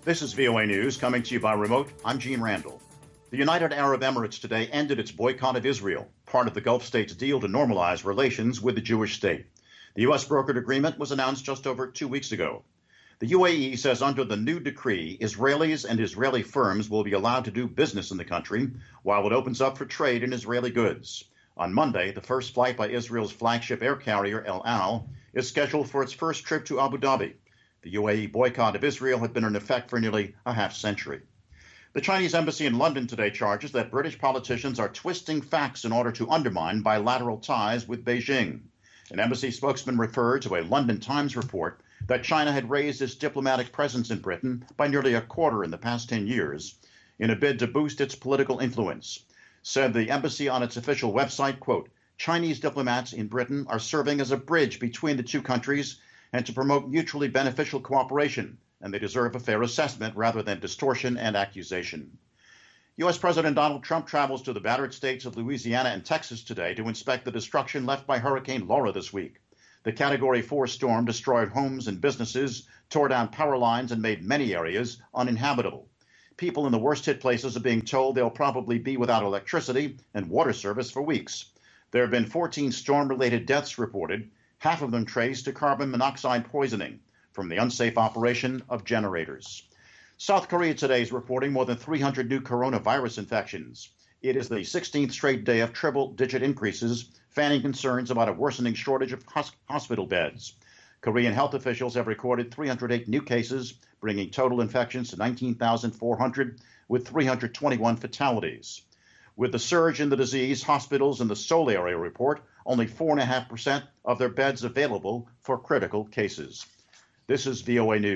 This is VOA News coming to you by remote. I'm Gene Randall. The United Arab Emirates today ended its boycott of Israel, part of the Gulf state's deal to normalize relations with the Jewish state. The U.S. brokered agreement was announced just over 2 weeks ago. The UAE says under the new decree, Israelis and Israeli firms will be allowed to do business in the country while it opens up for trade in Israeli goods. On Monday, the first flight by Israel's flagship air carrier, El Al, is scheduled for its first trip to Abu Dhabi. The UAE boycott of Israel had been in effect for nearly a half century. The Chinese embassy in London today charges that British politicians are twisting facts in order to undermine bilateral ties with Beijing. An embassy spokesman referred to a London Times report that China had raised its diplomatic presence in Britain by nearly a quarter in the past 10 years in a bid to boost its political influence. Said the embassy on its official website, quote, Chinese diplomats in Britain are serving as a bridge between the two countries and to promote mutually beneficial cooperation, and they deserve a fair assessment rather than distortion and accusation. U.S. President Donald Trump travels to the battered states of Louisiana and Texas today to inspect the destruction left by Hurricane Laura this week. The Category 4 storm destroyed homes and businesses, tore down power lines, and made many areas uninhabitable. People in the worst-hit places are being told they'll probably be without electricity and water service for weeks. There have been 14 storm-related deaths reported, half of them traced to carbon monoxide poisoning from the unsafe operation of generators. South Korea today is reporting more than 300 new coronavirus infections. It is the 16th straight day of triple-digit increases, fanning concerns about a worsening shortage of hospital beds. Korean health officials have recorded 308 new cases, bringing total infections to 19,400, with 321 fatalities. With the surge in the disease, hospitals in the Seoul area report only 4.5% of their beds available for critical cases. This is VOA News.